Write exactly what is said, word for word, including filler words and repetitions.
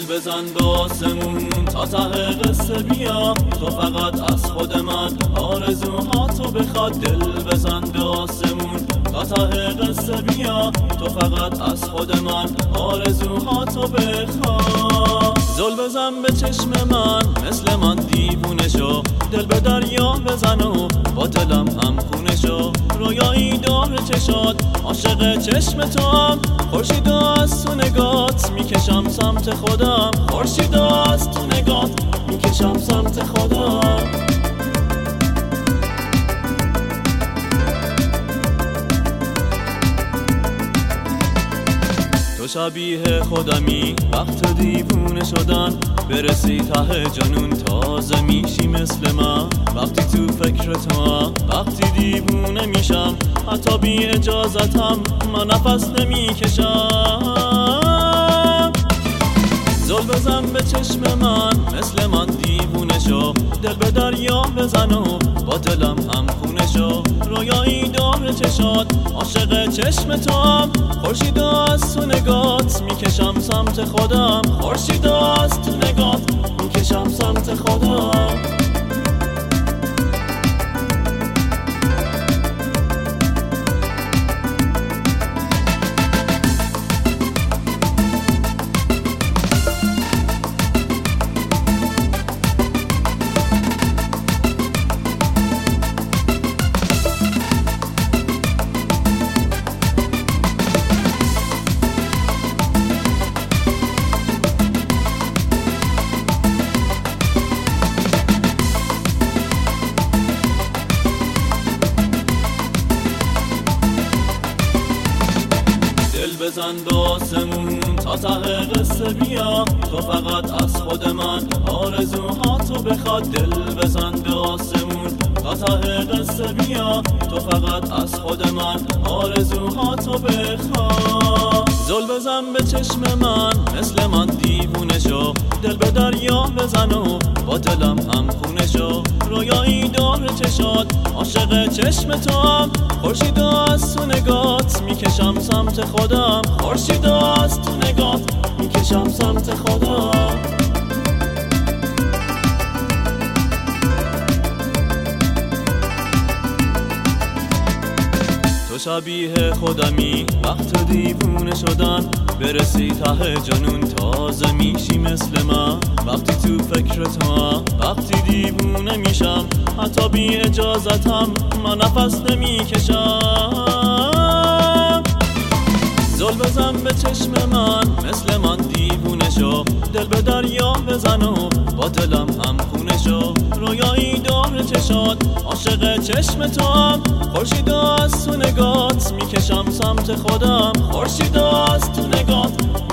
بزن به آسمون تا ته قصه بیا، تو فقط از خود من آرزوهاتو بخواد. دل بزن به آسمون تا ته قصه بیا، تو فقط از خود من آرزوهاتو بخواد. زل بزن به چشم من مثل من دیوونه شو، دل به دریا بزن و با دلم هم خونه شو. رویایی داره چشات عاشق چشم تو هم، خورشید از تو نگات میکشم سمت خودم. خورشید از تو نگات میکشم سمت خودم. تو شبیه خودمی وقت دیوونه شدن، برسی ته جنون تازه میشی مثل من. وقتی تو فکر تو هم وقتی دیوونه میشم، حتی بی اجازتم من نفس نمیکشم. زل بزن به چشم من مثل من دیوونه شو، دل به دریا بزن و با دلم هم خونه شو. رویایی داره چشات عاشق چشم تو هم، خورشید از تو نگات میکشم سمت خودم. خورشید از تو نگات میکشم سمت خودم. بزن به آسمون تا ته قصه بیا، تو فقط از خود من آرزوهاتو بخواد. دل بزن به آسمون تا ته قصه بیا، تو فقط از خود من آرزوهاتو بخواد. زل بزن به چشم من مثل من دیوونه شو، دل به دریا بزن و با دلم هم خونه شو. رویایی داره چشات عاشق چشم تو هم، خورشید از تو نگات میکشم سمت خودم. خورشید از تو نگات میکشم سمت خودم. تو شبیه خودمی وقت دیوونه شدن، برسی ته جنون تازه میشی مثل من. وقتی تو فکر تو هم وقتی دیوونه میشم، حتی بی اجازتم من نفس نمیکشم. زل بزن به چشم من مثل من دیوونه شو، دل به دریا بزن و با دلم هم خونه شو. رویایی داره چشات عاشق چشم تو هم، خورشید از تو نگات میکشم سمت خودم. خورشید از تو نگات